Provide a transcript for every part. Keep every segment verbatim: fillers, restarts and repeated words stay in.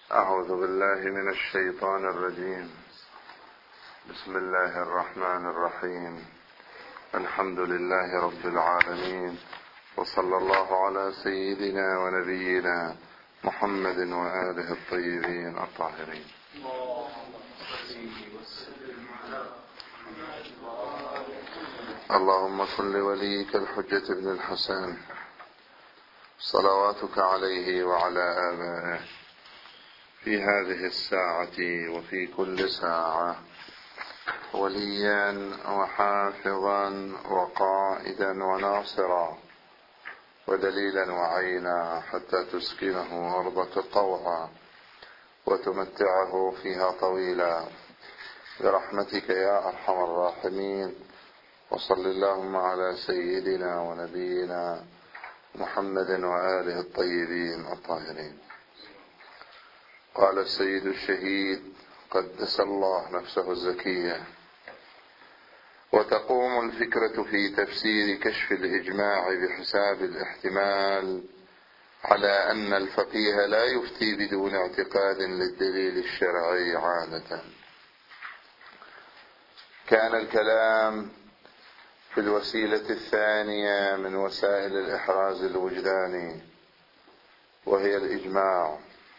أعوذ بالله من الشيطان الرجيم. بسم الله الرحمن الرحيم. الحمد لله رب العالمين، وصلى الله على سيدنا ونبينا محمد وآله الطيبين الطاهرين. اللهم صل وليك الحجة ابن الحسن صلواتك عليه وعلى آبائه في هذه الساعة وفي كل ساعة وليا وحافظا وقائدا وناصرا ودليلا وعينا، حتى تسكنه أرضك طوعا وتمتعه فيها طويلا برحمتك يا أرحم الراحمين. وصل اللهم على سيدنا ونبينا محمد وآله الطيبين الطاهرين. قال السيد الشهيد قدس الله نفسه الزكية: وتقوم الفكرة في تفسير كشف الإجماع بحساب الاحتمال على أن الفقيه لا يفتي بدون اعتقاد للدليل الشرعي عادة. كان الكلام في الوسيلة الثانية من وسائل الإحراز الوجداني، وهي الإجماع.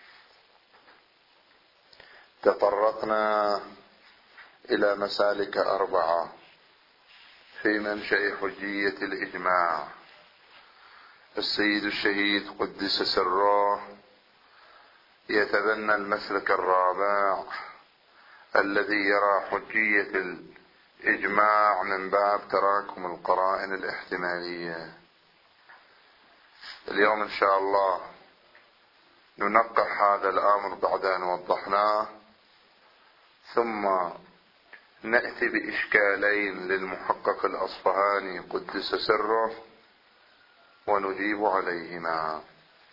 تطرقنا إلى مسالك أربعة في منشأ حجية الإجماع. السيد الشهيد قدس سره يتبنى المسلك الرابع الذي يرى حجية الإجماع من باب تراكم القرائن الاحتمالية. اليوم إن شاء الله ننقح هذا الأمر بعد أن وضحناه، ثم نأتي بإشكالين للمحقق الأصفهاني قدس سره ونجيب عليهما.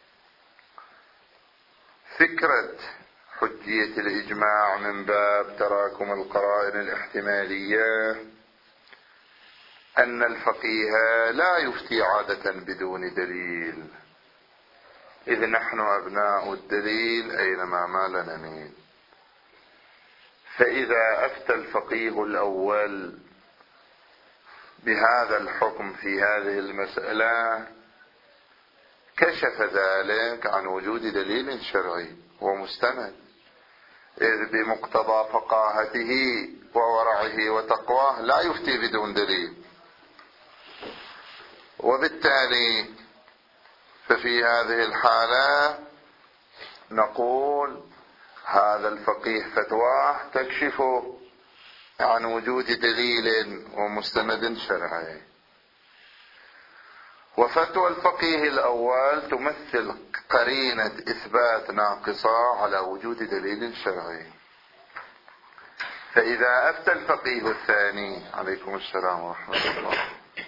فكرة حجية الإجماع من باب تراكم القرائن الاحتمالية أن الفقيه لا يفتي عادة بدون دليل، إذ نحن أبناء الدليل أينما مال نميل. فإذا أفتى الفقيه الأول بهذا الحكم في هذه المسألة كشف ذلك عن وجود دليل شرعي ومستند، إذ بمقتضى فقاهته وورعه وتقواه لا يفتي بدون دليل. وبالتالي ففي هذه الحالة نقول هذا الفقيه فتواه تكشف عن وجود دليل ومستند شرعي. وفتوى الفقيه الأول تمثل قرينة إثبات ناقصة على وجود دليل شرعي. فإذا أفتى الفقيه الثاني، عليكم السلام ورحمة الله،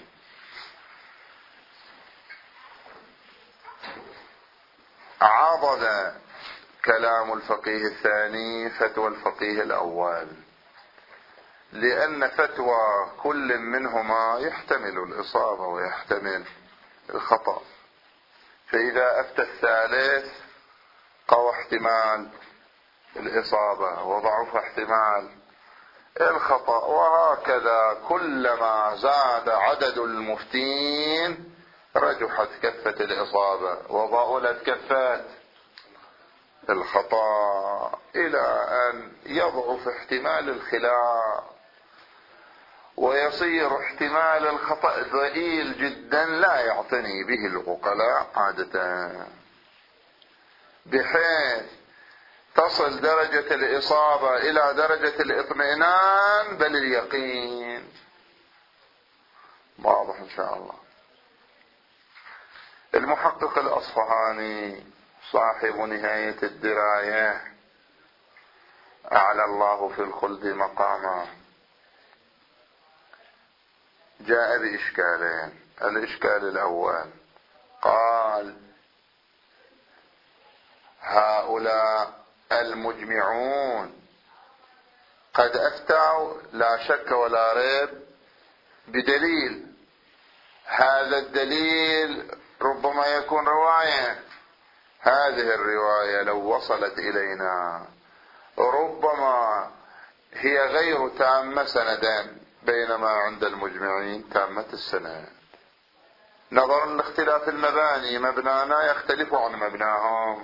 عضد كلام الفقيه الثاني فتوى الفقيه الأول، لأن فتوى كل منهما يحتمل الإصابة ويحتمل الخطأ. فإذا أفتى الثالث قوى احتمال الإصابة وضعف احتمال الخطأ، وهكذا كلما زاد عدد المفتين رجحت كفة الإصابة وضاءلت كفات الخطأ، إلى أن يضعف احتمال الخلاف ويصير احتمال الخطأ ضئيل جدا لا يعتني به العقلاء عادة، بحيث تصل درجة الإصابة إلى درجة الاطمئنان بل اليقين. واضح إن شاء الله. المحقق الأصفهاني صاحب نهاية الدراية أعلى الله في الخلد مقاما جاء بإشكالين. الإشكال الأول قال: هؤلاء المجمعون قد أفتوا لا شك ولا ريب بدليل، هذا الدليل ربما يكون رواية هذه الرواية لو وصلت إلينا ربما هي غير تامة سندا، بينما عند المجمعين تامة السند، نظرا لاختلاف المباني، مبنانا يختلف عن مبناهم.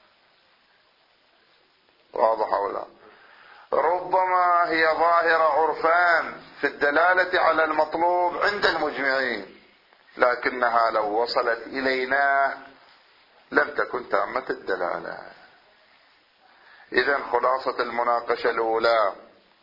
واضح ولا؟ ربما هي ظاهرة عرفان في الدلالة على المطلوب عند المجمعين، لكنها لو وصلت إلينا لم تكن تامة الدلالة. إذن خلاصة المناقشة الأولى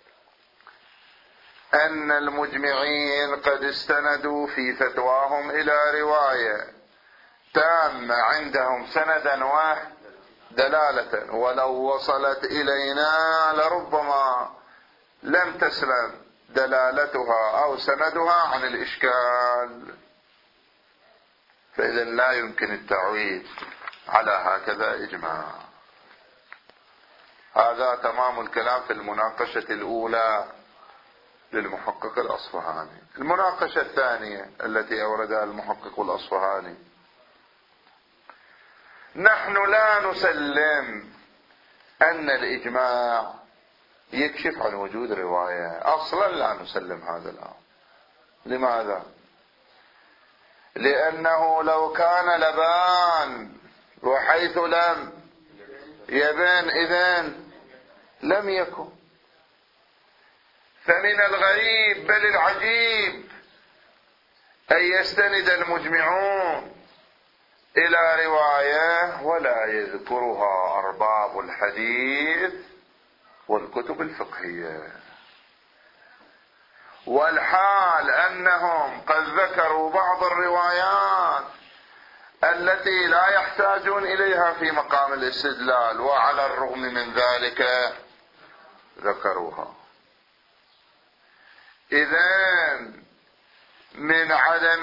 أن المجمعين قد استندوا في فتواهم إلى رواية تامة عندهم سندا ودلالة، ولو وصلت إلينا لربما لم تسلم دلالتها أو سندها عن الإشكال، فإذا لا يمكن التعويل على هكذا إجماع. هذا تمام الكلام في المناقشة الأولى للمحقق الأصفهاني. المناقشة الثانية التي أوردها المحقق الأصفهاني: نحن لا نسلم أن الإجماع يكشف عن وجود رواية، أصلا لا نسلم هذا الأمر. لماذا؟ لأنه لو كان لبان وحيث لم يبن إذن لم يكن. فمن الغريب بل العجيب أن يستند المجمعون إلى رواية ولا يذكرها أرباب الحديث والكتب الفقهية، والحال أنهم قد ذكروا بعض الروايات التي لا يحتاجون إليها في مقام الاستدلال، وعلى الرغم من ذلك ذكروها. إذن من عدم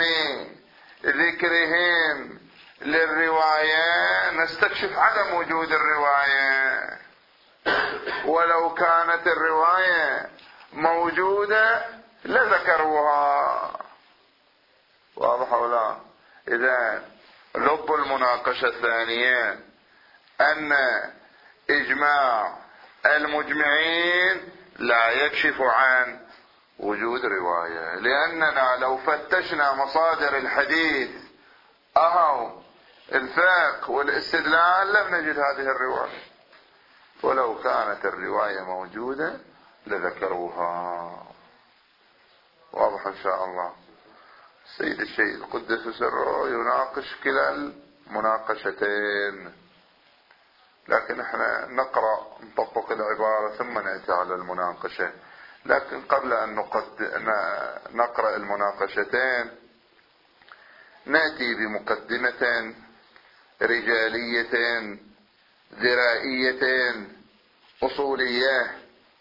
ذكرهم للرواية نستكشف عدم وجود الرواية، ولو كانت الرواية موجودة لذكروها. واضح ولا؟ إذن لب المناقشة الثانية أن إجماع المجمعين لا يكشف عن وجود رواية، لأننا لو فتشنا مصادر الحديث أو الفقه والاستدلال لم نجد هذه الرواية، ولو كانت الرواية موجودة لذكروها. واضح إن شاء الله؟ السيد الشهيد قدس سره يناقش كلا المناقشتين، لكن احنا نقرأ نطبق العبارة ثم نأتي على المناقشة. لكن قبل أن نقرأ المناقشتين نأتي بمقدمة رجالية ذرائية أصولية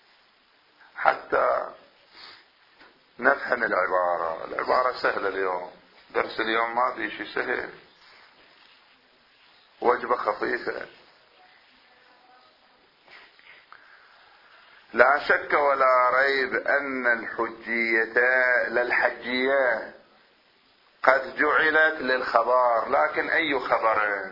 حتى نفهم العبارة. العبارة سهلة اليوم، درس اليوم ما في شيء سهل، وجبة خفيفة. لا شك ولا ريب أن الحجية للحجية قد جعلت للخبر، لكن أي خبر؟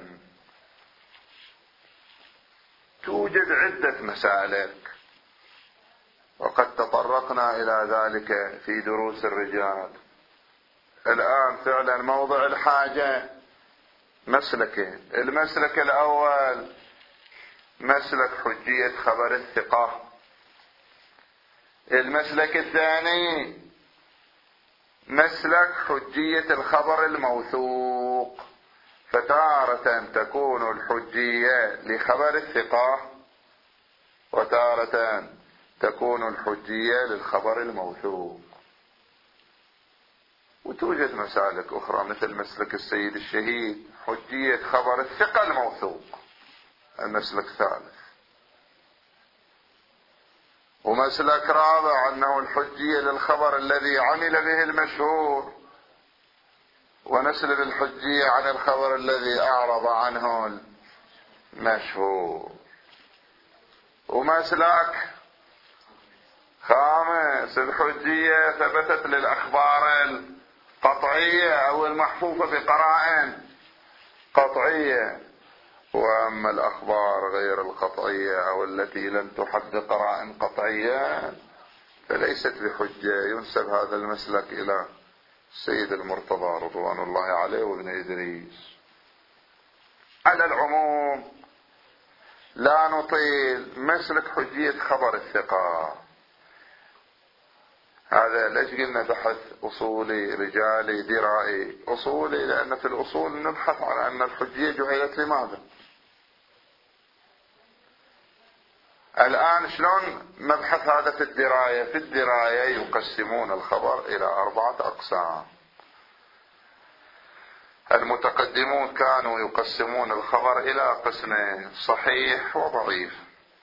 توجد عدة مسالك وقد تطرقنا إلى ذلك في دروس الرجال. الآن فعلا موضع الحاجة مسلكين: المسلك الأول مسلك حجية خبر الثقة، المسلك الثاني مسلك حجية الخبر الموثوق. فتارة تكون الحجية لخبر الثقة، وتارة تكون الحجية للخبر الموثوق. وتوجد مسالك أخرى مثل مسلك السيد الشهيد حجية خبر الثقة الموثوق، المسلك الثالث. ومسلك رابع أنه الحجية للخبر الذي عمل به المشهور، ونسلب الحجية عن الخبر الذي أعرض عنه المشهور. ومسلك خامس الحجية ثبتت للأخبار القطعية أو المحفوفة بقرائن قطعية، وأما الأخبار غير القطعية أو التي لم تحد قرائن قطعية فليست بحجة. ينسب هذا المسلك إلى السيد المرتضى رضوان الله عليه وابن إدريس. على العموم لا نطيل، مسلك حجية خبر الثقة هذا ليش قلنا بحث أصولي رجالي درائي؟ أصولي لأن في الأصول نبحث عن أن الحجية جعلت لماذا. الآن شلون نبحث هذا في الدراية؟ في الدراية يقسمون الخبر إلى أربعة أقسام. المتقدمون كانوا يقسمون الخبر إلى قسمين: صحيح وضعيف.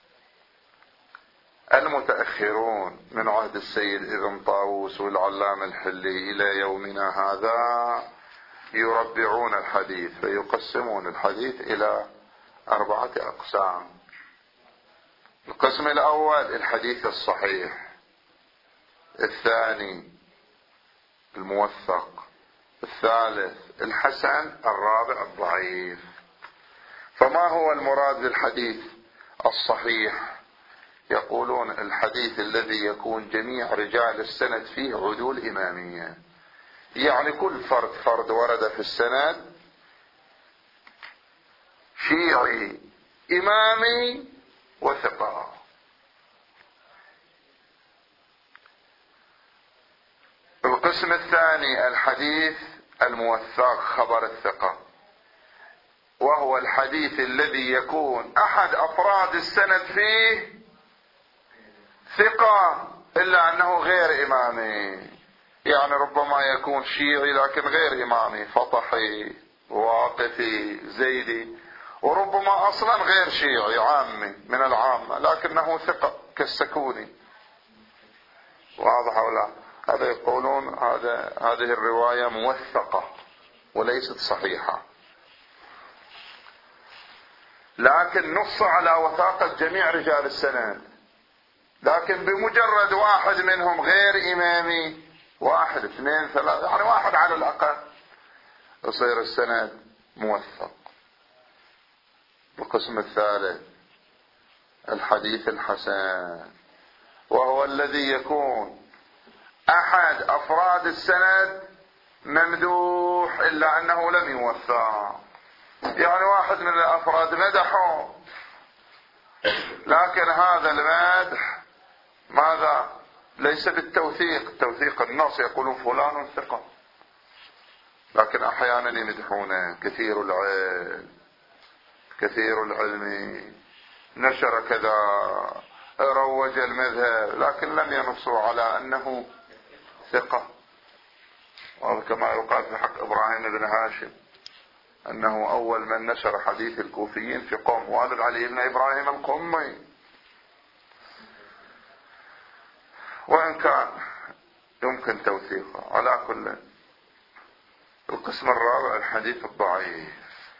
المتأخرون من عهد السيد ابن طاووس والعلامة الحلي إلى يومنا هذا يربعون الحديث فيقسمون الحديث إلى أربعة أقسام. القسم الأول الحديث الصحيح، الثاني الموثق، الثالث الحسن، الرابع الضعيف. فما هو المراد بالحديث الصحيح؟ يقولون الحديث الذي يكون جميع رجال السند فيه عدول إمامية، يعني كل فرد فرد ورد في السند شيعي إمامي وثقة. القسم الثاني الحديث الموثق خبر الثقة، وهو الحديث الذي يكون أحد أفراد السند فيه ثقة إلا أنه غير إمامي، يعني ربما يكون شيعي لكن غير إمامي، فطحي واقفي زيدي، وربما أصلا غير شيعي عامي من العامة لكنه ثقة كالسكوني. واضح ولا؟ هذا يقولون هذا هذه الرواية موثقة وليست صحيحة، لكن نص على وثاقة جميع رجال السند، لكن بمجرد واحد منهم غير إمامي، واحد اثنين ثلاثة يعني واحد على الأقل، يصير السند موثق. القسم الثالث الحديث الحسن، وهو الذي يكون أحد أفراد السند ممدوح إلا أنه لم يوثق، يعني واحد من الأفراد مدحه لكن هذا المدح ماذا؟ ليس بالتوثيق، التوثيق النص يقولون فلان ثقة، لكن أحيانا يمدحونه كثير العلم كثير العلم، نشر كذا، روج المذهب، لكن لم ينصوا على أنه ثقة. وهذا كما يقال في حق إبراهيم بن هاشم أنه أول من نشر حديث الكوفيين في قوم، والد علي بن إبراهيم القمي. وإن كان يمكن توثيقه على كل. القسم الرابع الحديث الضعيف،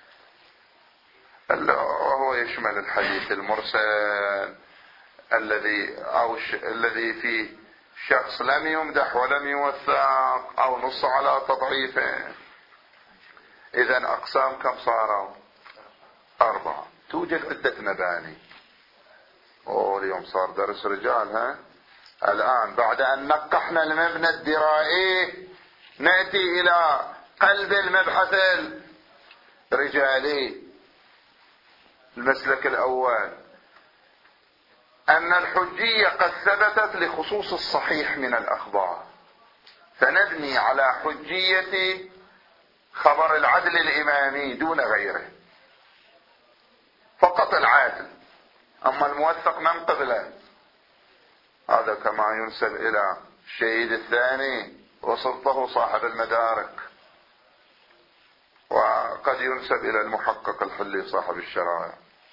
وهو يشمل الحديث المرسل الذي أو الذي فيه شخص لم يمدح ولم يوثق أو نص على تضعيفه. إذن أقسام كم صاروا؟ أربعة. توجد عدة مباني. أوه اليوم صار درس رجال. ها الآن بعد أن نقحنا المبنى الدرائي نأتي إلى قلب المبحث الرجالي. المسلك الأول أن الحجية قد ثبتت لخصوص الصحيح من الأخبار، فنبني على حجية خبر العدل الإمامي دون غيره، فقط العادل، أما الموثق من قبله. هذا كما ينسب إلى الشهيد الثاني وسلطه صاحب المدارك، وقد ينسب إلى المحقق الحلي صاحب الشرائع.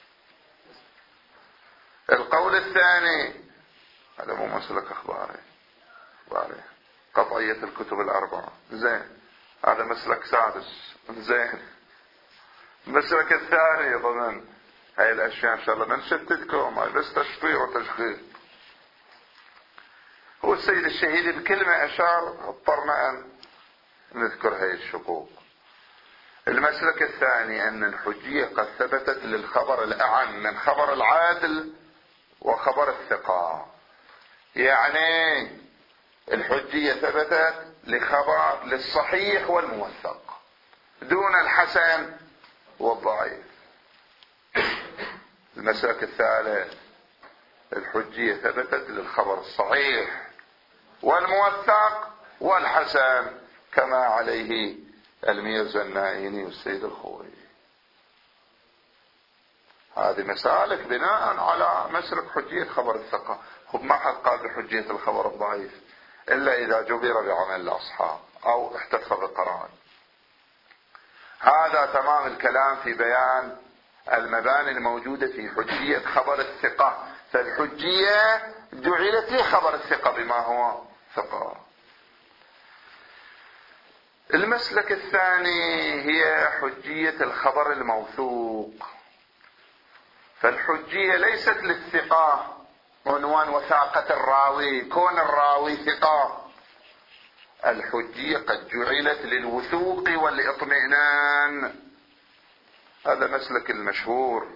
القول الثاني هذا مو مسلك أخباري أخباري قطعية الكتب الأربعة، زين، هذا مسلك سادس، زين. المسلك الثاني ضمن هاي الأشياء إن شاء الله ما نشتتكم، هاي بس تشطير وتشغيل. هو السيد الشهيد بكلمة أشار اضطرنا أن نذكر هاي الشقوق. المسلك الثاني أن الحجية قد ثبتت للخبر الأعم من خبر العادل وخبر الثقة. يعني الحجية ثبتت لخبر للصحيح والموثق دون الحسن والضعيف. المسلك الثالث الحجية ثبتت للخبر الصحيح والموثق والحسن كما عليه الميرزا النائيني والسيد الخوئي. هذه مسالك بناء على مسلك حجية خبر الثقة. خب ما حد قال بحجية الخبر الضعيف إلا إذا جبر بعمل الأصحاب أو احتف بقرائن. هذا تمام الكلام في بيان المباني الموجودة في حجية خبر الثقة. فالحجية جعلت لخبر الثقة بما هو ثقة. المسلك الثاني هي حجية الخبر الموثوق. فالحجية ليست للثقة عنوان وثاقة الراوي كون الراوي ثقة. الحجية قد جعلت للوثوق والإطمئنان. هذا مسلك المشهور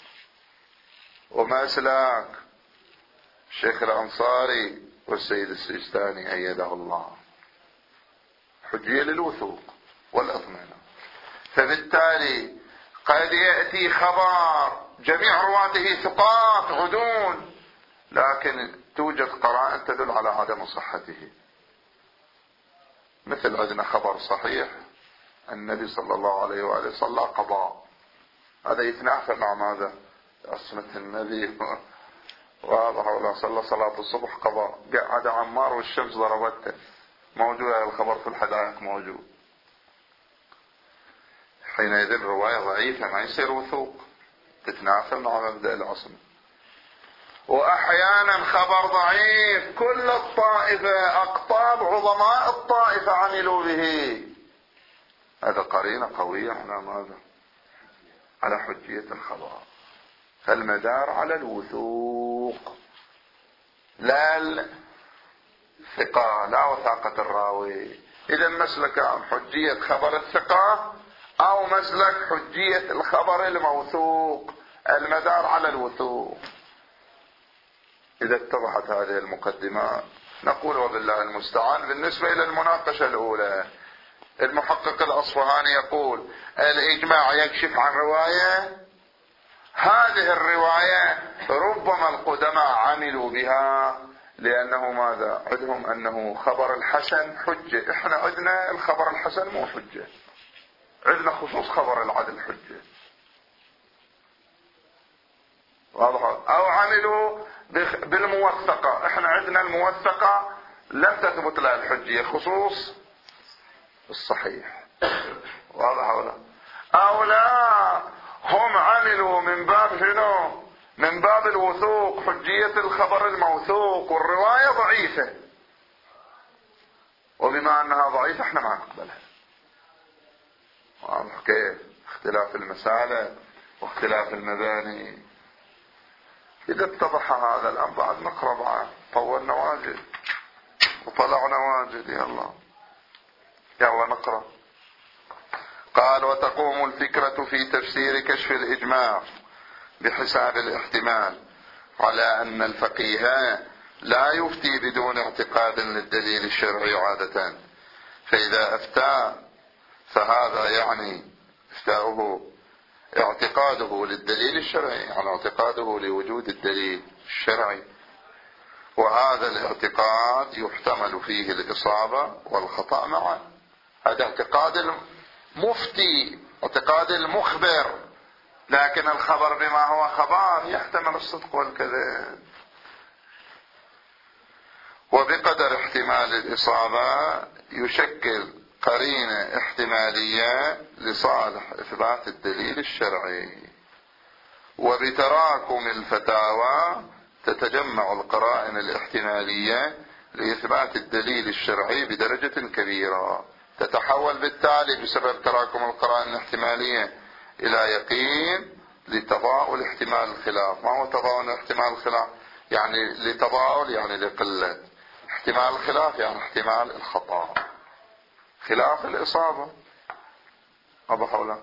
ومسلك الشيخ الأنصاري والسيد السيستاني أيده الله. حجية للوثوق والإطمئنان. فبالتالي قد يأتي خبر جميع رواته ثقات عدول لكن توجد قرائن تدل على عدم صحته. مثل عندنا خبر صحيح النبي صلى الله عليه وآله صلى قضاء، هذا يتنافى مع ماذا؟ عصمة النبي. واضح ولا صلى صلاة الصبح قضاء، قعد عمار والشمس ضربته، موجود الخبر في الحدائق موجود. حينئذ الرواية ضعيفة ما يصير وثوق، تتنافى مع مبدأ العصمة. وأحيانا خبر ضعيف كل الطائفة أقطاب عظماء الطائفة عملوا به، هذا قرينة قوية على ماذا؟ على حجية الخبر. فالمدار على الوثوق لا الثقة، لا وثاقة الراوي. إذا مسلك حجية خبر الثقة أو مسلك حجية الخبر الموثوق، المدار على الوثوق. إذا اتضحت هذه المقدمات نقول وبالله المستعان. بالنسبة إلى المناقشة الأولى، المحقق الأصفهاني يقول الإجماع يكشف عن رواية، هذه الرواية ربما القدماء عملوا بها لأنه ماذا؟ عندهم أنه خبر الحسن حجة، إحنا عندنا الخبر الحسن مو حجة، عندنا خصوص خبر العدل حجة. واضح؟ أو عملوا بالموثقة، إحنا عندنا الموثقة لم تثبت لها الحجية خصوص الصحيح. واضح ولا؟ أو لا، هم عملوا من باب شنو؟ من باب الوثوق، حجية الخبر الموثوق، والرواية ضعيفة، وبما أنها ضعيفة احنا ما نقبلها. واضح كيف؟ اختلاف المسالك واختلاف المباني. إذا اتضح هذا الآن بعد نقرأ بعد، طولنا واجد وطلعنا واجد. يلا يلا نقرأ. قال وتقوم الفكرة في تفسير كشف الإجماع بحساب الاحتمال على أن الفقيه لا يفتي بدون اعتقاد للدليل الشرعي عادة، فإذا أفتى فهذا يعني افتاؤه اعتقاده للدليل الشرعي، يعني اعتقاده لوجود الدليل الشرعي، وهذا الاعتقاد يحتمل فيه الإصابة والخطأ معا. هذا اعتقاد المفتي، اعتقاد المخبر، لكن الخبر بما هو خبر يحتمل الصدق والكذب. وبقدر احتمال الإصابة يشكل قرينة احتمالية لصالح إثبات الدليل الشرعي. وبتراكم الفتاوى تتجمع القرائن الاحتمالية لإثبات الدليل الشرعي بدرجة كبيرة، تتحول بالتالي بسبب تراكم القرائن الاحتمالية إلى يقين لتضاؤل احتمال الخلاف. ما هو تضاؤل احتمال الخلاف؟ يعني لتضاؤل يعني لقلة احتمال الخلاف، يعني احتمال الخطأ خلاف الإصابة. واضح ولا؟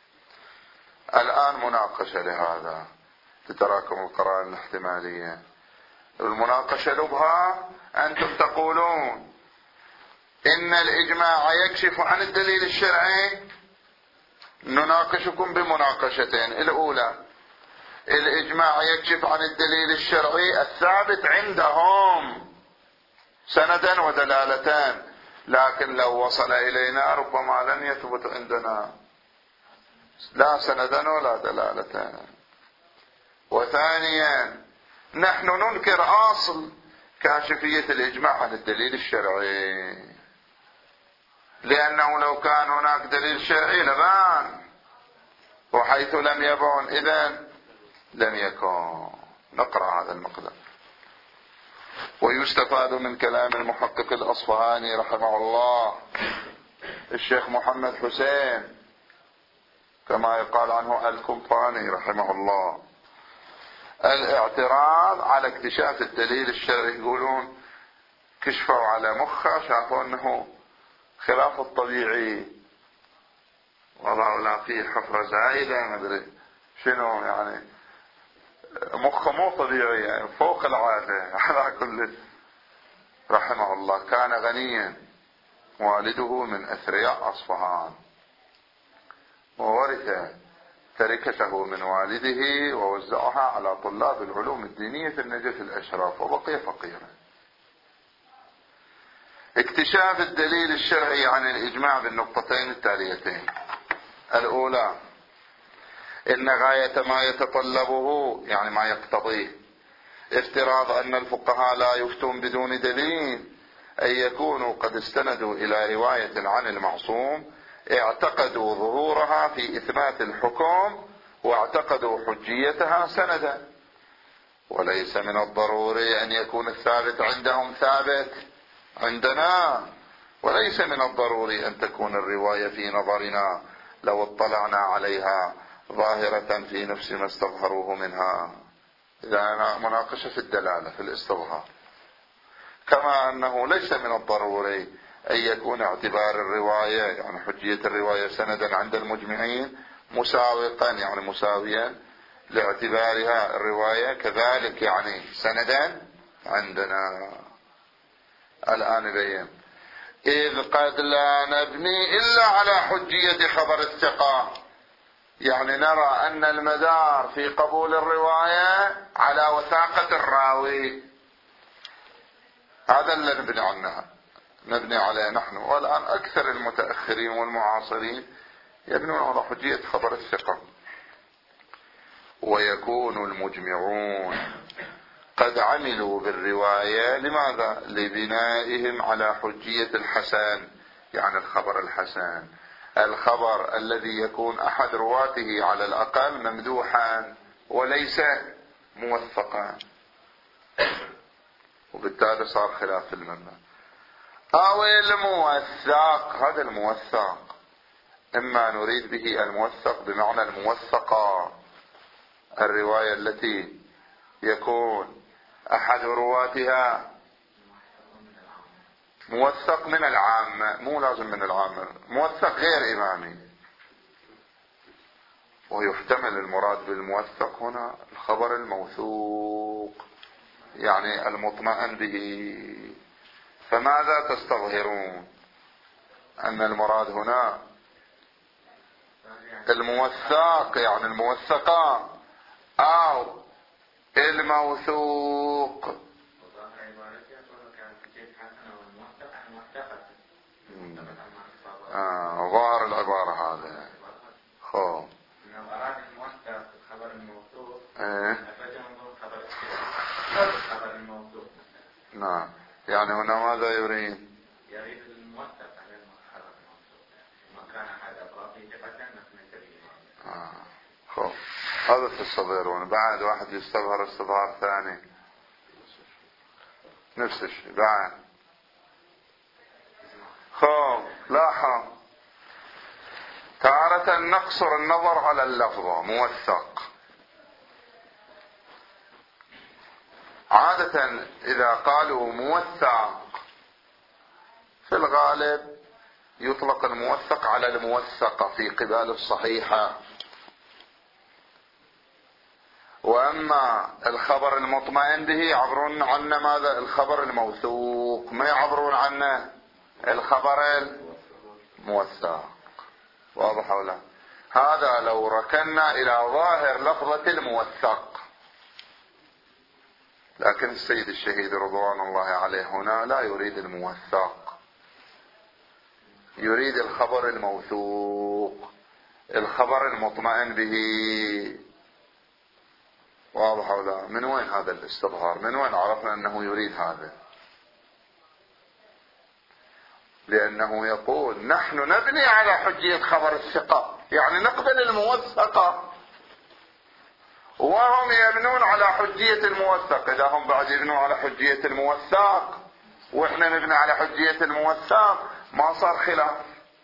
الآن مناقشة لهذا تتراكم القرائن الاحتمالية. المناقشة لبها أنتم تقولون إن الإجماع يكشف عن الدليل الشرعي، نناقشكم بمناقشتين. الأولى، الإجماع يكشف عن الدليل الشرعي الثابت عندهم سندا ودلالتان، لكن لو وصل إلينا ربما لن يثبت عندنا لا سندا ولا دلالتان. وثانيا، نحن ننكر أصل كاشفية الإجماع عن الدليل الشرعي، لأنه لو كان هناك دليل شرعي لبان، وحيث لم يبان إذن لم يكن. نقرأ هذا المقدار. ويستفاد من كلام المحقق الأصفهاني رحمه الله الشيخ محمد حسين، كما يقال عنه الكمفاني رحمه الله، الاعتراض على اكتشاف الدليل الشرعي. يقولون كشفوا على مخه، شافوا انه خلاف الطبيعي، وضعوا لا فيه حفرة زايدة، ما ادري شنو، يعني مخه مو طبيعي، يعني فوق العادة. على كل، رحمه الله كان غنيا، والده من أثرياء أصفهان، وورث تركته من والده ووزعها على طلاب العلوم الدينية في النجف الأشراف، وبقي فقيرا. اكتشاف الدليل الشرعي عن الإجماع بالنقطتين التاليتين. الأولى، إن غاية ما يتطلبه، يعني ما يقتضيه افتراض أن الفقهاء لا يفتون بدون دليل، أن يكونوا قد استندوا إلى رواية عن المعصوم اعتقدوا ظهورها في إثبات الحكم، واعتقدوا حجيتها سندا. وليس من الضروري أن يكون الثابت عندهم ثابت عندنا، وليس من الضروري أن تكون الرواية في نظرنا لو اطلعنا عليها ظاهرة في نفس ما استظهروه منها. إذا مناقشة في الدلالة في الاستظهار. كما أنه ليس من الضروري أن يكون اعتبار الرواية، يعني حجية الرواية سندا عند المجمعين مساوقا، يعني مساويا لاعتبارها الرواية كذلك يعني سندا عندنا. الآن بين، إذ قد لا نبني إلا على حجية خبر الثقة، يعني نرى أن المدار في قبول الرواية على وثاقة الراوي، هذا اللي نبني عنها نبني عليه نحن. والآن أكثر المتأخرين والمعاصرين يبنون على حجية خبر الثقة. ويكون المجمعون قد عملوا بالرواية، لماذا؟ لبنائهم على حجية الحسن، يعني الخبر الحسن، الخبر الذي يكون أحد رواته على الأقل ممدوحا وليس موثقا، وبالتالي صار خلاف في المبنى. أو الموثق، هذا الموثق إما نريد به الموثق بمعنى الموثقة، الرواية التي يكون أحد رواتها موثق من العامة، مو لازم من العامة، موثق غير إمامي. ويحتمل المراد بالموثق هنا الخبر الموثوق، يعني المطمئن به. فماذا تستظهرون؟ أن المراد هنا الموثق، يعني الموثقة، أو الموثوق. آه ظاهر العبارة هذا. خو نعم، يعني هنا ماذا يريد؟ يريد الموثق على الخبر الموثوق، ما كان أحد أطرافه ثقة نحن تبيه. آه خو هذا تستظهرون. بعد واحد يستظهر استظهار ثاني نفس الشيء بعد. خو لاحظ، تارة نقصر النظر على اللفظة موثق. عادة إذا قالوا موثق في الغالب يطلق الموثق على الموثقة في قبال الصحيحة. وأما الخبر المطمئن به يعبرون عنه ماذا؟ الخبر الموثوق، ما يعبرون عنه الخبر الموثق. واضح ولا؟ هذا لو ركنا إلى ظاهر لفظة الموثق. لكن السيد الشهيد رضوان الله عليه هنا لا يريد الموثق، يريد الخبر الموثوق، الخبر المطمئن به. واضح ولا؟ من وين هذا الاستظهار؟ من وين عرفنا أنه يريد هذا؟ لأنه يقول نحن نبني على حجية خبر الثقة، يعني نقبل الموثقة، وهم يبنون على حجية الموثق. إذا هم بعد يبنون على حجية الموثق وإحنا نبني على حجية الموثق ما صار خلاف.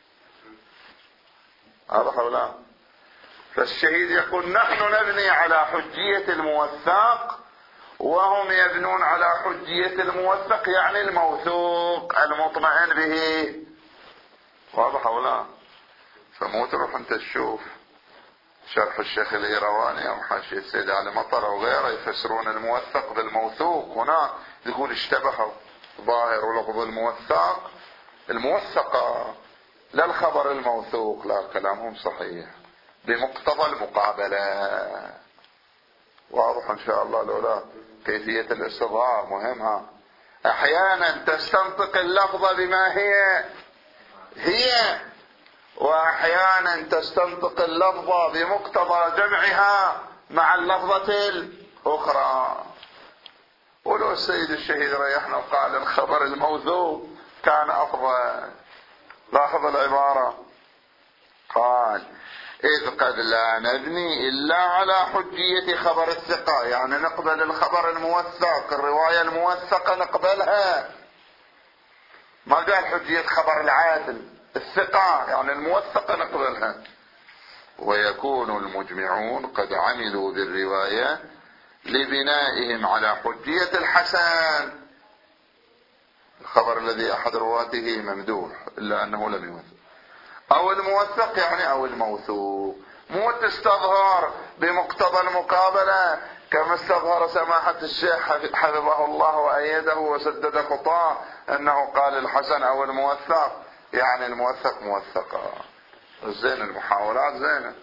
واضح ولا؟ فالشهيد يقول نحن نبني على حجية الموثق وهم يبنون على حجية الموثق، يعني الموثوق المطمئن به. واضح ولا؟ فمو تروح انت تشوف شرح الشيخ الإيرواني او حاشية السيد علي مطر او غيره يفسرون الموثق بالموثوق، هنا يقول اشتبهوا ظاهر ولفظ الموثق الموثقة لا الخبر الموثوق. لا، كلامهم صحيح بمقتضى المقابلة. واضح ان شاء الله؟ لولا كيفية الاستظهار مهمة. احيانا تستنطق اللفظة بما هي هي، واحيانا تستنطق اللفظة بمقتضى جمعها مع اللفظة الاخرى. ولو السيد الشهيد ريحنا وقال الخبر الموثوق كان افضل. لاحظ العبارة، قال إذ قد لا نبني إلا على حجية خبر الثقة، يعني نقبل الخبر الموثق، الرواية الموثقة نقبلها. ما قال حجية خبر العادل، الثقة يعني الموثقة نقبلها. ويكون المجمعون قد عملوا بالرواية لبنائهم على حجية الحسن، الخبر الذي أحد رواته ممدوح إلا أنه لم يوثق، او الموثق يعني او الموثوق. مو تستظهر بمقتضى المقابلة كما استظهر سماحة الشيخ حفظه الله وأيده وسدد خطاه انه قال الحسن او الموثق يعني الموثق موثقة. زين، المحاولات زينة.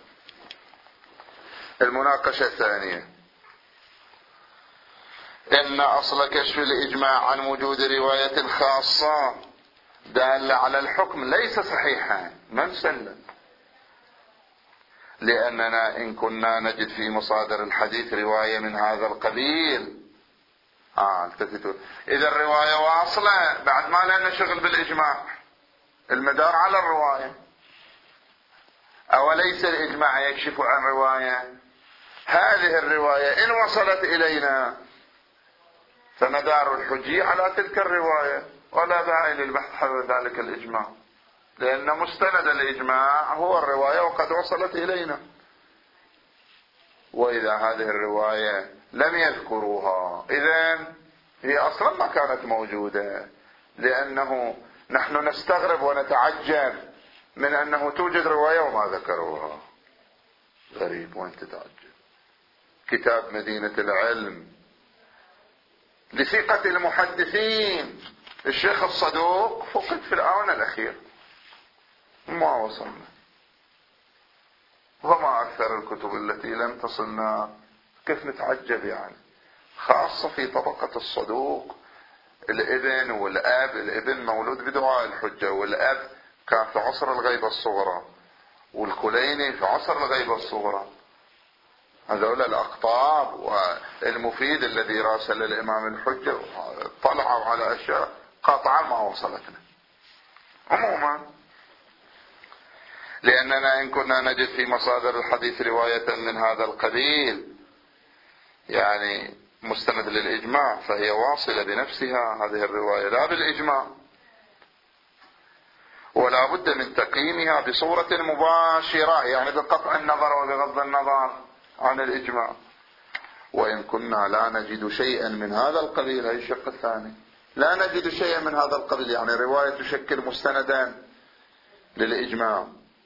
المناقشة الثانية، ان اصل كشف الاجماع عن وجود رواية خاصة دال على الحكم ليس صحيحا، ما نسلم، لأننا إن كنا نجد في مصادر الحديث رواية من هذا القبيل آه التفتوا إذا الرواية واصلة بعد ما لنا شغل بالإجماع، المدار على الرواية. أوليس الإجماع يكشف عن رواية؟ هذه الرواية إن وصلت إلينا فمدار الحجية على تلك الرواية، ولا داعي للبحث حول ذلك الإجماع، لأن مستند الإجماع هو الرواية وقد وصلت إلينا. وإذا هذه الرواية لم يذكروها إذن هي أصلا ما كانت موجودة، لأنه نحن نستغرب ونتعجب من أنه توجد رواية وما ذكروها. غريب، وين تتعجب؟ كتاب مدينة العلم لثقة المحدثين الشيخ الصدوق فقد في الآونة الأخير ما وصلنا، وما أكثر الكتب التي لم تصلنا. كيف نتعجب يعني؟ خاصة في طبقة الصدوق، الابن والأب. الابن مولود بدعاء الحجة، والأب كان في عصر الغيبة الصغرى، والكليني في عصر الغيبة الصغرى. هذول الأقطاب والمفيد الذي راسل الإمام الحجة طلعوا على أشياء قطعا ما وصلتنا. عموما لأننا إن كنا نجد في مصادر الحديث رواية من هذا القبيل يعني مستند للإجماع فهي واصلة بنفسها هذه الرواية لا بالإجماع، ولا بد من تقييمها بصورة مباشرة يعني بقطع النظر وبغض النظر عن الإجماع. وإن كنا لا نجد شيئا من هذا القبيل، هي الشق الثاني، لا نجد شيئا من هذا القبيل يعني رواية تشكل مستندا للإجماع،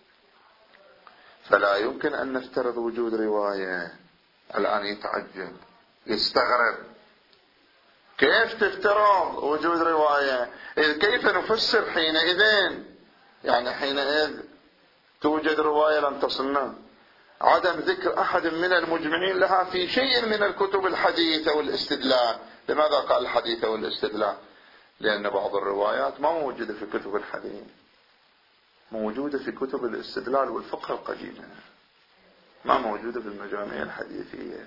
فلا يمكن أن نفترض وجود رواية. الآن يتعجب يستغرب، كيف تفترض وجود رواية؟ إذ كيف نفسر حينئذ؟ يعني حينئذ توجد رواية لم تصلنا، عدم ذكر أحد من المجمعين لها في شيء من الكتب الحديثة والاستدلال. لماذا قال الحديثة والاستدلال؟ لأن بعض الروايات ما موجودة في كتب الحديث، موجودة في كتب الاستدلال والفقه القديمة، ما موجودة في المجامع الحديثية.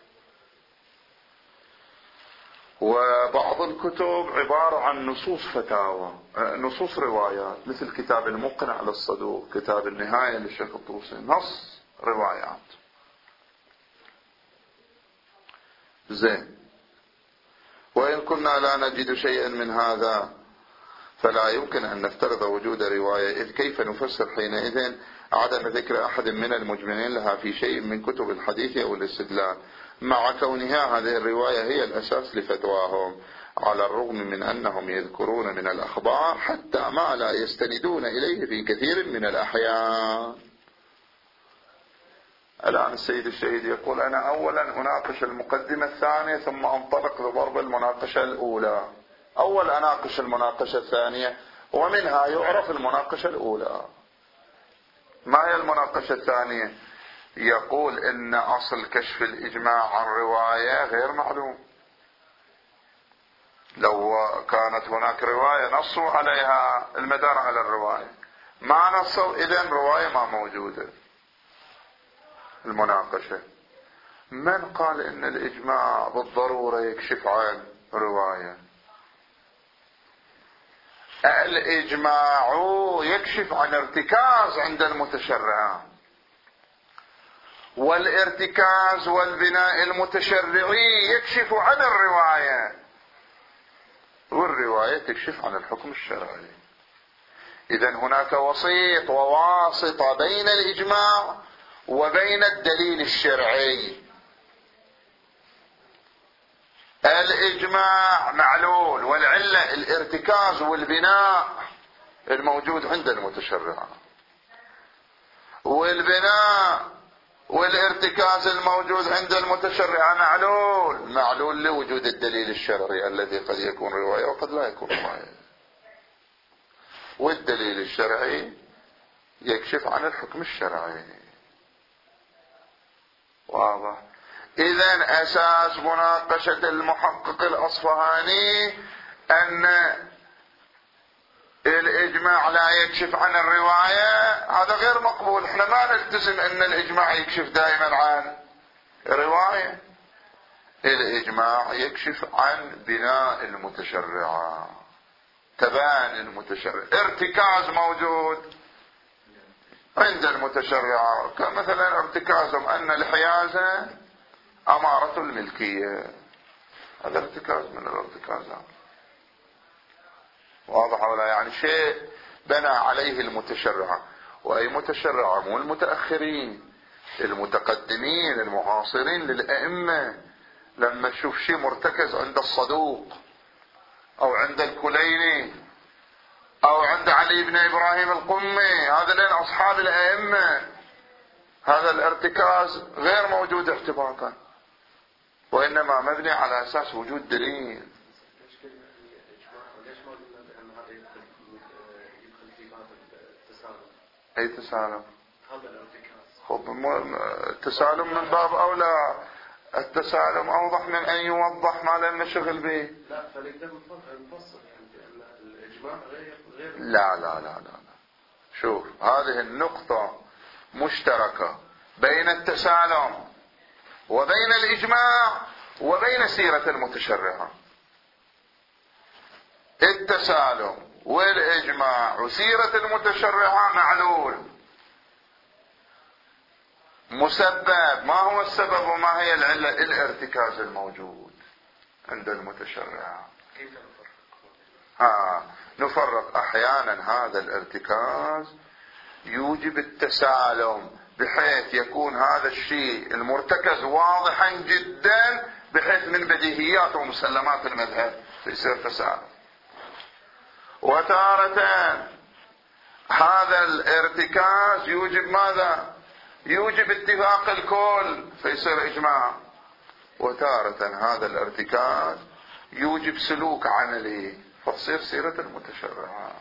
وبعض الكتب عبارة عن نصوص فتاوى، نصوص روايات، مثل كتاب المقنع للصدوق، كتاب النهاية للشيخ الطوسي، نص روايات. زين، وإن كنا لا نجد شيئا من هذا فلا يمكن أن نفترض وجود رواية، إذ كيف نفسر حينئذ عدم ذكر أحد من المجمعين لها في شيء من كتب الحديث أو الاستدلال، مع كونها هذه الرواية هي الأساس لفتواهم، على الرغم من أنهم يذكرون من الأخبار حتى ما لا يستندون إليه في كثير من الأحيان. الآن السيد الشهيد يقول: أنا أولا أناقش المقدمة الثانية ثم أنطلق لضرب المناقشة الأولى. أول أناقش المناقشة الثانية ومنها يعرف المناقشة الأولى. ما هي المناقشة الثانية؟ يقول إن أصل كشف الإجماع عن رواية غير معلوم. لو كانت هناك رواية نصوا عليها المدار على الرواية، ما نصوا إذن رواية ما موجودة. المناقشة: من قال إن الإجماع بالضرورة يكشف عن رواية؟ الإجماع يكشف عن ارتكاز عند المتشرعين، والارتكاز والبناء المتشرعي يكشف عن الرواية، والرواية تكشف عن الحكم الشرعي. إذن هناك وسيط وواسطة بين الإجماع وبين الدليل الشرعي. الإجماع معلول، والعلة الارتكاز والبناء الموجود عند المتشرع، والبناء والارتكاز الموجود عند المتشرع معلول، معلول لوجود الدليل الشرعي الذي قد يكون رواية وقد لا يكون رواية، والدليل الشرعي يكشف عن الحكم الشرعي. واضح؟ إذن أساس مناقشة المحقق الأصفهاني أن الإجماع لا يكشف عن الرواية، هذا غير مقبول. احنا ما نلتزم أن الإجماع يكشف دائما عن رواية. الإجماع يكشف عن بناء المتشرع، تبان المتشرع، ارتكاز موجود عند المتشرع، كمثلا ارتكازهم أن الحيازة أمارة الملكية، هذا ارتكاز من الارتكازات. واضح ولا؟ يعني شيء بنى عليه المتشرع، وأي متشرع؟ مو المتأخرين، المتقدمين المعاصرين للأئمة. لما تشوف شيء مرتكز عند الصدوق أو عند الكليني أو عند علي بن إبراهيم القمي، هذا لين أصحاب الأئمة، هذا الارتكاز غير موجود احتباطا، وإنما مبني على أساس وجود دليل. أي تسالم؟ هذا الارتكاز. خب التسالم من باب أولى، التسالم أوضح من أن يوضح ما لنا شغل به. لا، فنقدر نفصل يعني الإجماع غير غير لا لا لا لا لا. شوف، هذه النقطة مشتركة بين التسالم وبين الإجماع وبين سيرة المتشرعة. التسالم والإجماع وسيرة المتشرعة معلول مسبب. ما هو السبب وما هي العلة؟ الارتكاز الموجود عند المتشرعة. كيف نفرق؟ ها نفرق أحيانا هذا الارتكاز يوجب التسالم، بحيث يكون هذا الشيء المرتكز واضحا جدا، بحيث من بديهيات ومسلمات المذهب يصير تسالم. وتارة هذا الارتكاز يوجب ماذا؟ يوجب اتفاق الكل فيصير إجماع. وتارة هذا الارتكاز يوجب سلوك عملي فتصير سيرة المتشرعة.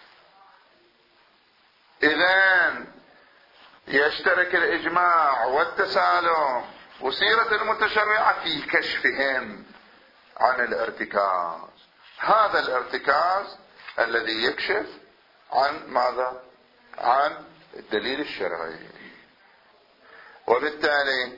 إذن يشترك الإجماع والتسالم وسيرة المتشرعة في كشفهم عن الارتكاز. هذا الارتكاز الذي يكشف عن ماذا؟ عن الدليل الشرعي. وبالتالي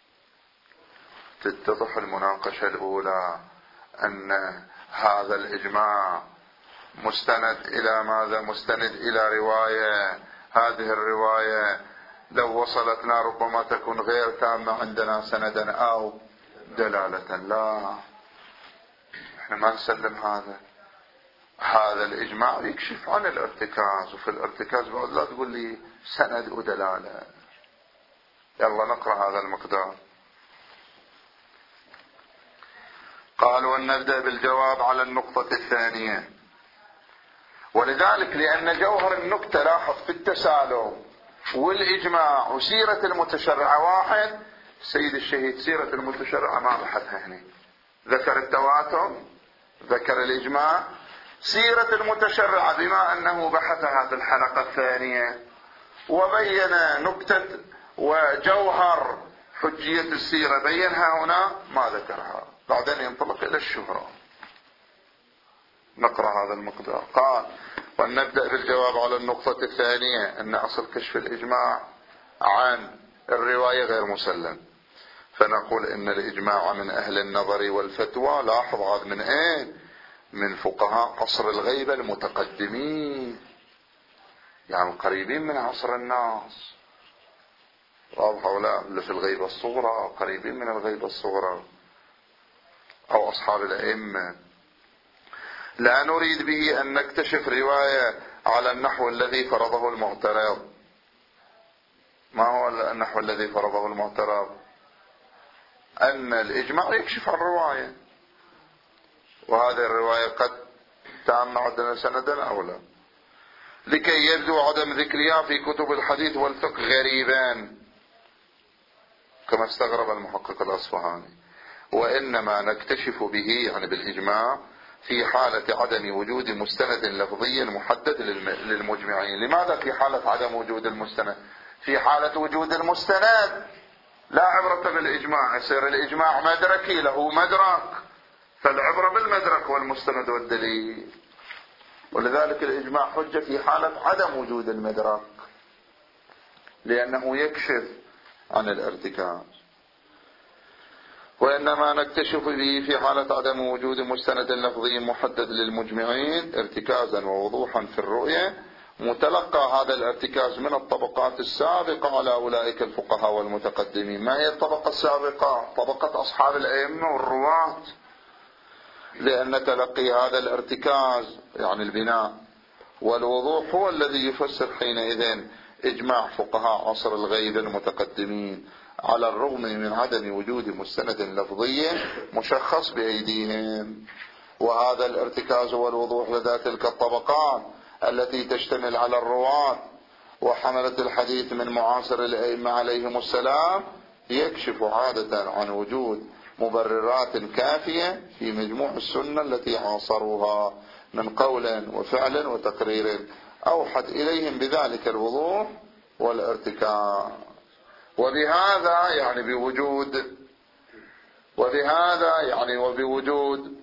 تتضح المناقشة الأولى أن هذا الإجماع مستند إلى ماذا؟ مستند إلى رواية. هذه الرواية لو وصلتنا ربما تكون غير تامة عندنا سندا أو دلالة. لا، احنا ما نسلم هذا. هذا الإجماع يكشف عن الارتكاز، وفي الارتكاز بعد لا تقول لي سند ودلالة. يلا نقرأ هذا المقدار. قال: ونبدأ بالجواب على النقطة الثانية. ولذلك لأن جوهر النكتة لاحظ في التسالم والإجماع وسيرة المتشرعة واحد، سيد الشهيد سيرة المتشرعة ما بحثها هنا، ذكر التواتر، ذكر الإجماع. سيرة المتشرعة بما أنه بحثها في الحلقة الثانية وبين نكتة وجوهر حجية السيرة بينها هنا، ما ذكرها. بعدين ينطلق إلى الشهرة. نقرأ هذا المقدار. قال: ونبدأ بالجواب على النقطة الثانية، أن أصل كشف الإجماع عن الرواية غير مسلم، فنقول إن الإجماع من أهل النظر والفتوى. لاحظ هذا من إيه؟ من فقهاء عصر الغيبة المتقدمين، يعني قريبين من عصر الناس. واضح ولا؟ اللي في الغيبة الصغرى قريبين من الغيبة الصغرى، أو أصحاب الأئمة. لا نريد به أن نكتشف رواية على النحو الذي فرضه المعترض. ما هو النحو الذي فرضه المعترض؟ أن الإجماع يكشف عن الرواية، وهذه الرواية قد تام عندنا سندا أو لا، لكي يبدو عدم ذكرها في كتب الحديث والفقه غريبا كما استغرب المحقق الأصفهاني. وإنما نكتشف به يعني بالإجماع في حالة عدم وجود مستند لفظي محدد للمجمعين. لماذا في حالة عدم وجود المستند؟ في حالة وجود المستند لا عبرة بالإجماع، يصير الإجماع مدركي له مدرك، فالعبرة بالمدرك والمستند والدليل. ولذلك الإجماع حجة في حالة عدم وجود المدرك، لأنه يكشف عن الارتكاز. وإنما نكتشف به في حالة عدم وجود مستند لفظي محدد للمجمعين ارتكازا ووضوحا في الرؤية، متلقى هذا الارتكاز من الطبقات السابقة على أولئك الفقهاء والمتقدمين. ما هي الطبقة السابقة؟ طبقة أصحاب الأئمة والرواة. لأن تلقي هذا الارتكاز يعني البناء والوضوح هو الذي يفسر حينئذ إجماع فقهاء عصر الغيب المتقدمين، على الرغم من عدم وجود مستند لفظي مشخص بأيديهم. وهذا الارتكاز والوضوح لدى تلك الطبقات التي تشتمل على الرواة وحملة الحديث من معاصر الأئمة عليهم السلام يكشف عادة عن وجود مبررات كافية في مجموع السنة التي عاصروها من قول وفعل وتقرير أوحد إليهم بذلك الوضوح والارتكاز. وبهذا يعني بوجود وبهذا يعني وبوجود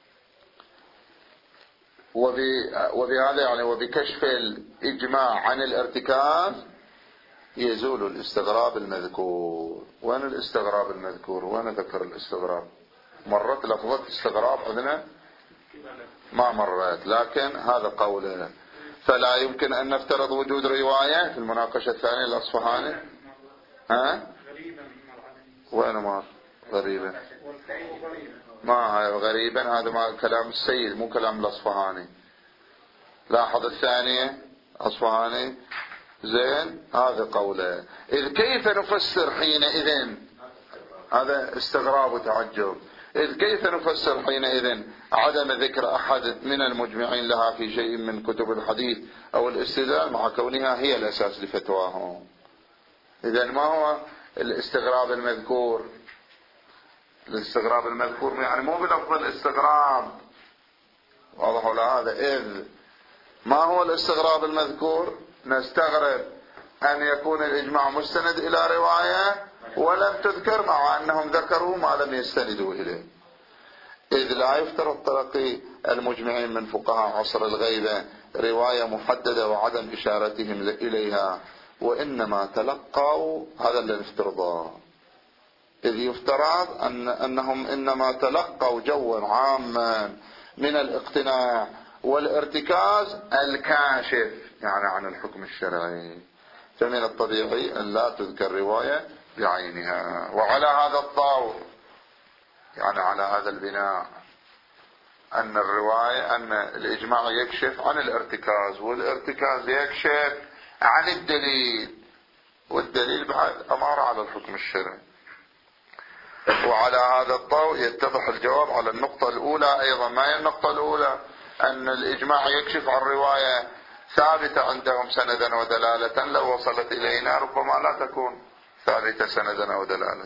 وبهذا يعني وبكشف الإجماع عن الارتكاز يزول الاستغراب المذكور. وين الاستغراب المذكور؟ وين ذكر الاستغراب؟ مرت لفظة استغراب عندنا؟ ما مرت، لكن هذا قوله. فلا يمكن أن نفترض وجود رواية في المناقشة الثانية الأصفهاني. ها؟ وين ما غريبا؟ ما غريبا هذا ما كلام السيد مو كلام الأصفهاني. لاحظ الثانية أصفهاني زين هذا قوله. إذ كيف نفسر حينئذ؟ هذا استغراب وتعجب. إذ كيف نفسر حينئذ عدم ذكر أحد من المجمعين لها في شيء من كتب الحديث أو الاستدلال مع كونها هي الأساس لفتواهم؟ إذن ما هو الاستغراب المذكور؟ الاستغراب المذكور يعني مو بلفظ الاستغراب، واضح ولا هذا؟ إذ ما هو الاستغراب المذكور؟ نستغرب أن يكون الإجماع مستند إلى رواية ولم تذكر مع أنهم ذكروا ما لم يستندوا إليه. إذ لا يفترض تلقي المجمعين من فقهاء عصر الغيبة رواية محددة وعدم إشارتهم إليها، وإنما تلقوا هذا اللي نفترضه. إذ يفترض أن أنهم إنما تلقوا جوا عاما من الاقتناع والارتكاز الكاشف يعني عن الحكم الشرعي، فمن الطبيعي أن لا تذكر رواية بعينها. وعلى هذا الطور يعني على هذا البناء أن الرواية أن الإجماع يكشف عن الارتكاز، والارتكاز يكشف عن الدليل، والدليل بعد أمارة على الحكم الشرعي. وعلى هذا الضوء يتضح الجواب على النقطة الأولى أيضا. ما هي النقطة الأولى؟ أن الإجماع يكشف عن رواية ثابتة عندهم سندا ودلالة، لو وصلت إلينا ربما لا تكون ثابتة سندا ودلالة،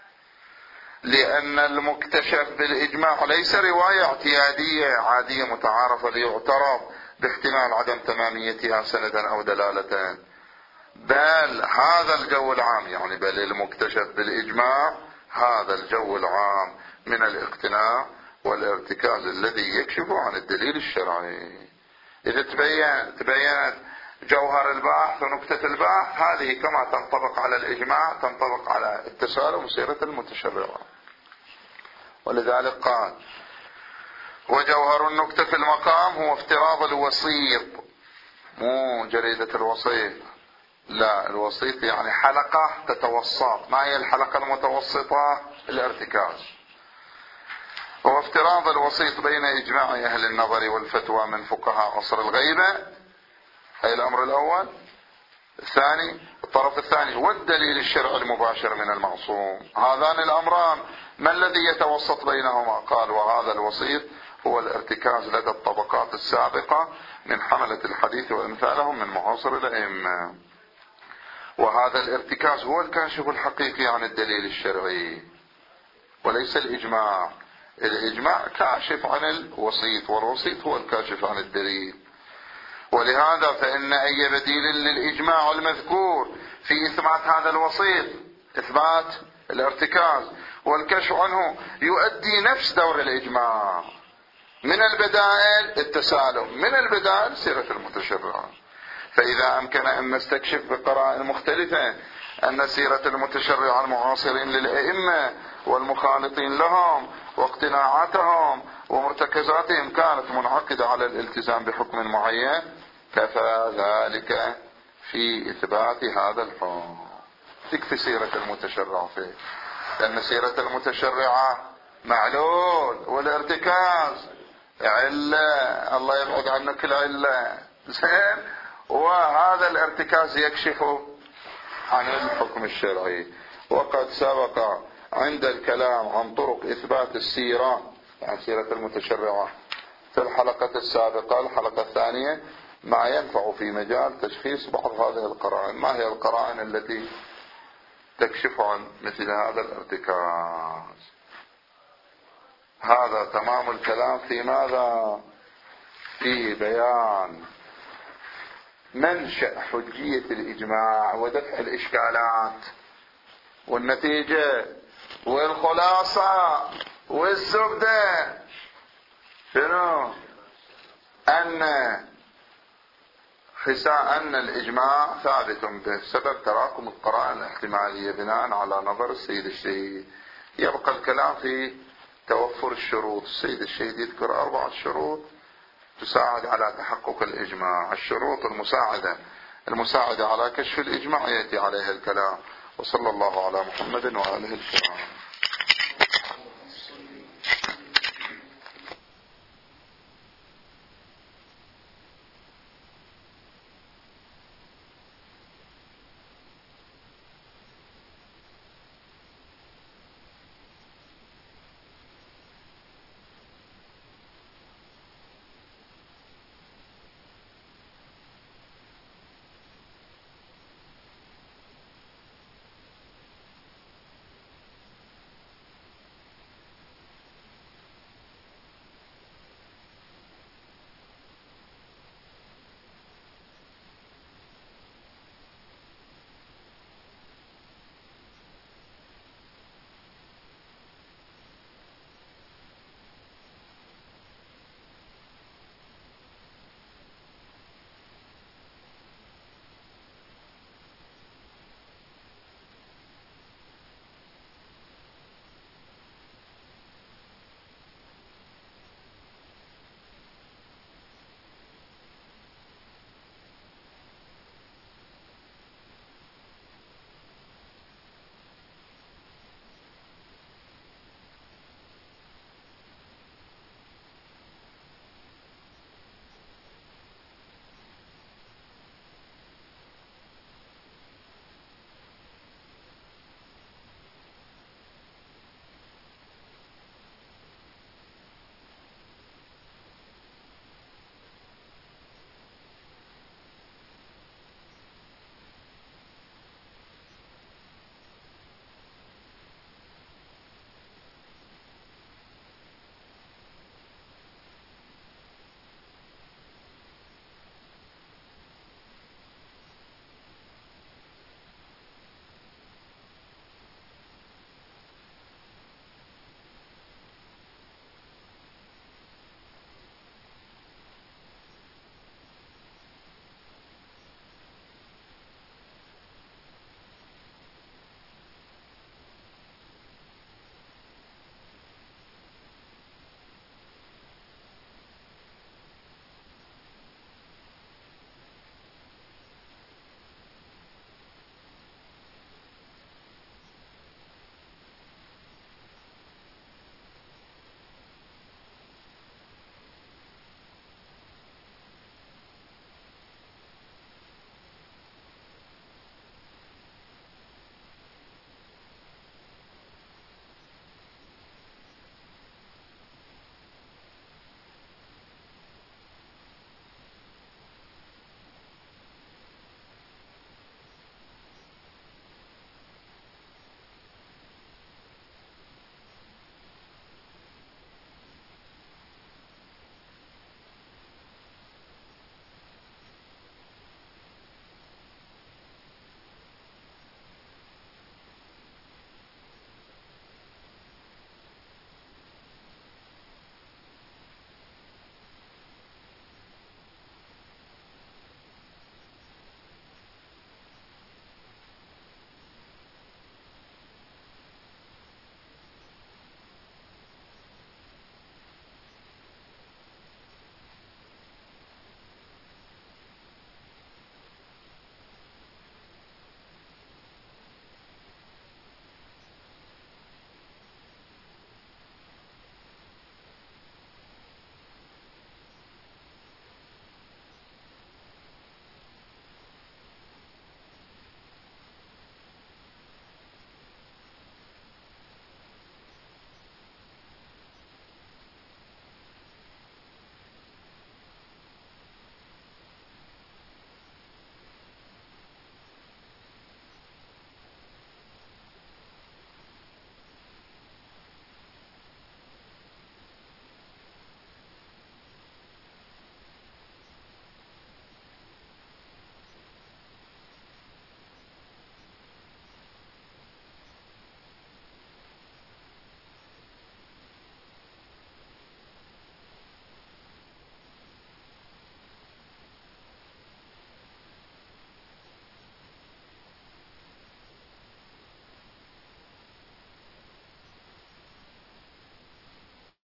لأن المكتشف بالإجماع ليس رواية اعتيادية عادية متعارفة ليعترف باحتمال عدم تماميتها سندا أو دلالة، بل هذا الجو العام يعني بل المكتشف بالإجماع هذا الجو العام من الاقتناع والارتكاز الذي يكشف عن الدليل الشرعي. إذا تبين تبينت جوهر البحث ونكتة البحث، هذه كما تنطبق على الإجماع تنطبق على التسالم وسيرة المتشرعة. ولذلك قال: وجوهر النكتة في المقام هو افتراض الوسيط، مو جريدة الوسيط، لا، الوسيط يعني حلقة تتوسط. ما هي الحلقة المتوسطة؟ الارتكاز. هو افتراض الوسيط بين إجماع أهل النظر والفتوى من فقهاء عصر الغيبة، هي الأمر الأول. الثاني الطرف الثاني والدليل الشرعي المباشر من المعصوم. هذان الأمران ما الذي يتوسط بينهما؟ قال: وهذا الوسيط هو الارتكاز لدى الطبقات السابقة من حملة الحديث وأمثالهم من معاصر الأئمة. وهذا الارتكاز هو الكاشف الحقيقي عن الدليل الشرعي وليس الإجماع. الإجماع كاشف عن الوسيط، والوسيط هو الكاشف عن الدليل. ولهذا فإن أي بديل للإجماع المذكور في إثبات هذا الوسيط، إثبات الارتكاز والكشف عنه، يؤدي نفس دور الإجماع. من البدائل التسالم، من البدائل سيرة المتشرعة. فإذا أمكن أن نستكشف بقرائن مختلفة أن سيرة المتشرعة المعاصرين للأئمة والمخالطين لهم واقتناعاتهم ومرتكزاتهم كانت منعقدة على الالتزام بحكم معين، كفى ذلك في إثبات هذا الحكم. تكفي سيرة المتشرعة فيه، لأن سيرة المتشرعة معلول، والارتكاز علة، الله يبعد عنك العلة، زين. وهذا الارتكاز يكشف عن الحكم الشرعي. وقد سبق عند الكلام عن طرق إثبات السيرة، يعني سيرة المتشرعة، في الحلقة السابقة الحلقة الثانية، ما ينفع في مجال تشخيص بعض هذه القرائن. ما هي القرائن التي تكشف عن مثل هذا الارتكاز؟ هذا تمام الكلام في ماذا؟ في بيان منشأ حجية الإجماع ودفع الإشكالات، والنتيجة والخلاصة والزبدة شنو؟ أن خساء أن الإجماع ثابت بسبب تراكم القرائن الاحتمالية بناء على نظر السيد الشهيد. يبقى الكلام في توفر الشروط. السيد الشهيد يذكر أربعة شروط تساعد على تحقق الإجماع. الشروط المساعدة المساعدة على كشف الإجماع يأتي عليها الكلام. وصلى الله على محمد وآله الكرام.